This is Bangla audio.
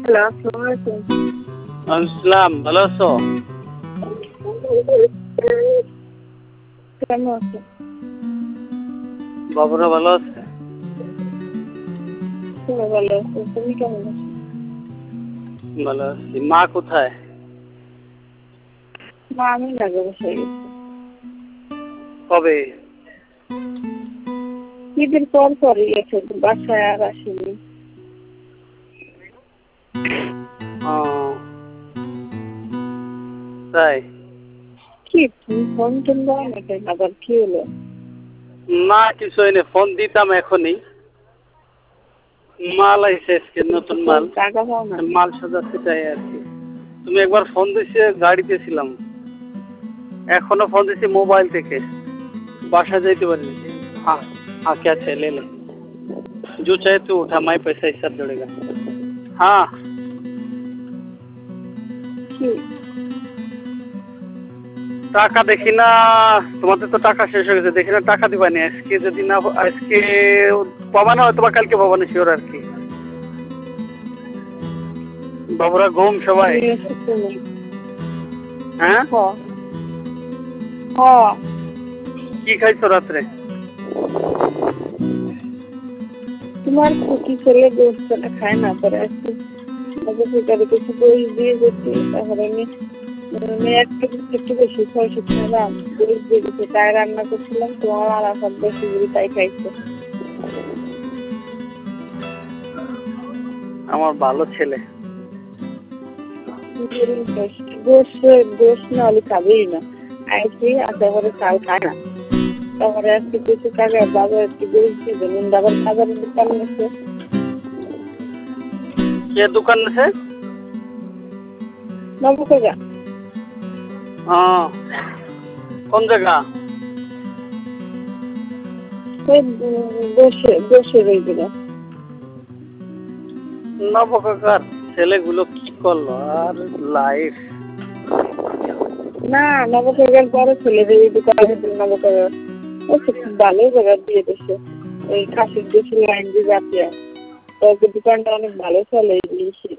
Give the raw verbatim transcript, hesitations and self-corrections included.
হ্যালো, আসসালামু আলাইকুম। আসসালাম, ভালো আছো? কেমন আছো? বাবুরা ভালো আছে? তুমি ভালো আছো? তুমি কেমন আছো? ভালো আছি। মা কোথায়? মা আমি লাগে বসে গেছি। কবে? ঈদের পর পরই গেছে, বাসায় আর আসেনি। ও তাই? কি তুমি ফোন টোন দাও না কেন? আবার কি হলো? না কিছু হয়নি, ফোন দিতাম এখনই। মাল আইছে আজকে, নতুন মাল। টাকা পাও না? মাল সাজাতে চাই আর কি। তুমি একবার ফোন দিছে, গাড়িতে ছিলাম। এখনো ফোন দিছি মোবাইল থেকে, বাসা যাইতে পারিনি। हाँ हाँ क्या चाहिए ले ले, जो चाहे तू उठा, मैं पैसा हिसाब जोड़ेगा। हाँ কি? টাকা দেখি না, তোমাদের তো টাকা শেষ হয়ে গেছে, দেখি না টাকা দিবানি আজকে। যদি না আজকে পাবা না, হয়তো বা কালকে পাবা না, শিওর আর কি। বাবুরা ঘুম সবাই? তুমি এসে তুমি হ্যাঁ, হ হ কি খাইছো রাত্রে? তোমার কুকি ছেলে গোস্ত না খায় না, পরে আজকে আজকে ফিকারে কিছু গোস দিয়ে যেতে, তাহলে আমি আমি একটা একটু বেশি ছয়শো টাকা গোস দিয়ে দিতে, তাই রান্না করছিলাম। তোমার আর আসার বেশি করে তাই খাইছে। আমার ভালো ছেলে। গোস গোস না হলে খাবেই না। আইসি আসার পরে চাল খায় না। তারপরে আজকে কিছু টাকা বাবা একটু গোস দিয়ে দেবেন, আবার বাজারের দোকান আছে। কে দোকান আছে? বাবু কোথা? হ্যাঁ, কোন জায়গা? ওই বসে বসে রয়ে গেল। নবকাকার ছেলেগুলো কি করলো আর লাইফ। না নবকার বড় ছেলে এই দোকানে নবকার ও খুব ভালো জায়গা দিয়ে দিচ্ছে। ওই খাসির দেশি লাইন দিয়ে যাচ্ছে, দোকানটা অনেক ভালো চলে।